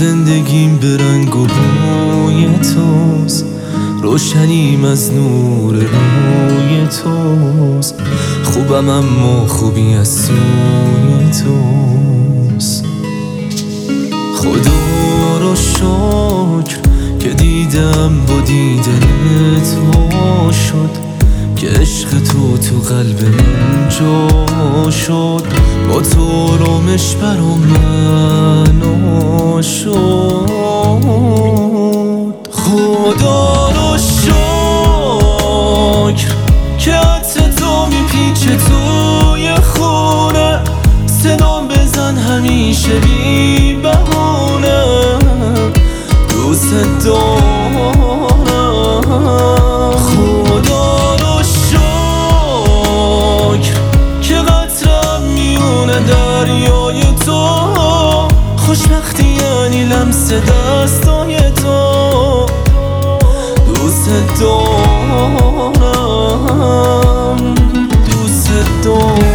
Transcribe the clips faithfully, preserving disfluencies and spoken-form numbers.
زندگیم به رنگ و بوی توست، روشنیم از نور روی توست، خوبم اما خوبی از سوی توست. خدا رو شکر که دیدم با دیدنت وا شد، که عشق تو تو قلب من جا شد، با تو رامش برا من شد. خدا رو شکر که عطر تو میپیچه توی خونه، صدام بزن همیشه بی بهونه، دوست دارم. خدا رو شکر که قطرم میونه دریای تو، خوشبختی یعنی لمس دستای تو، دوست دارم، دوست دارم.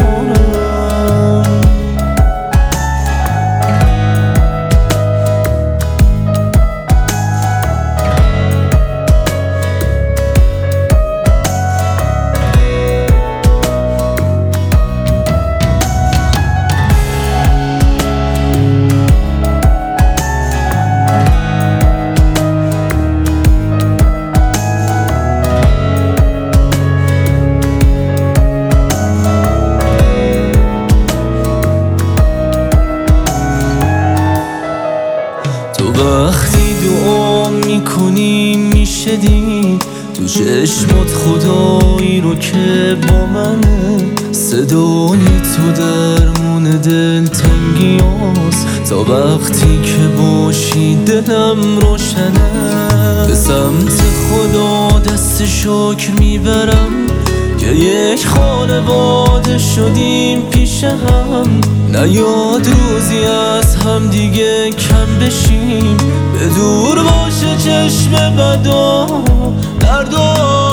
وقتی دعا میکنی میشه دید تو چشمات خدایی رو که با منه، صدای تو درمون دلتنگیاست، تا وقتی که باشی دلم روشنه. به سمت خدا دست شکر میبرم که یک خانواده شدیم پیش هم، نیاد روزی از هم دیگه کم بشیم، به دور باشه چشم بدا دردا.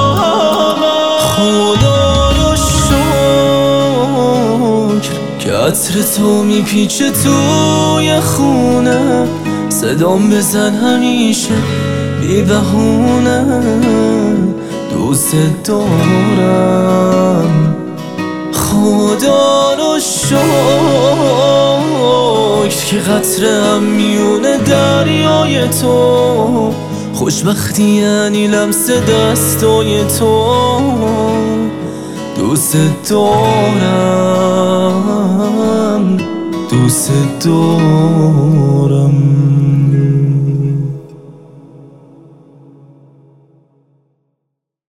خدا رو شکر که عطر تو میپیچه توی خونه، صدام بزن همیشه بی بهونه، دوست دارم. خدا رو شکر که قطرم میونه دریای تو، خوشبختی یعنی لمس دستای تو، دوست دارم، دوست دارم.